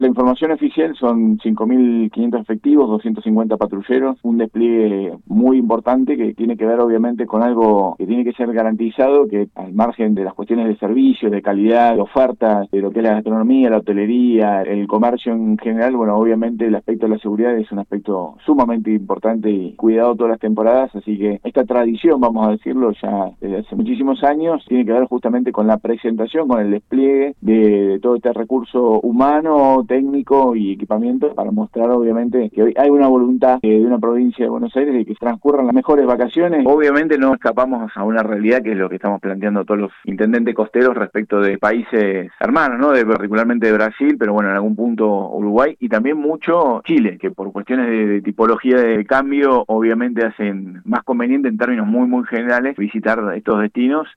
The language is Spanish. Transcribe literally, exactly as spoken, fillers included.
La información oficial son cinco mil quinientos efectivos, doscientos cincuenta patrulleros, un despliegue muy importante que tiene que ver obviamente con algo que tiene que ser garantizado, que al margen de las cuestiones de servicio, de calidad, de oferta, de lo que es la gastronomía, la hotelería, el comercio en general, bueno, obviamente el aspecto de la seguridad es un aspecto sumamente importante y cuidado todas las temporadas, así que esta tradición, vamos a decirlo, ya desde hace muchísimos años, tiene que ver justamente con la presentación, con el despliegue de, de todo este recurso humano, técnico y equipamiento para mostrar obviamente que hoy hay una voluntad eh, de una provincia de Buenos Aires de que transcurran las mejores vacaciones. Obviamente no escapamos a una realidad que es lo que estamos planteando todos los intendentes costeros respecto de países hermanos, ¿no? De, particularmente de Brasil, pero bueno, en algún punto Uruguay y también mucho Chile, que por cuestiones de, de tipología de cambio obviamente hacen más conveniente en términos muy muy generales visitar estos destinos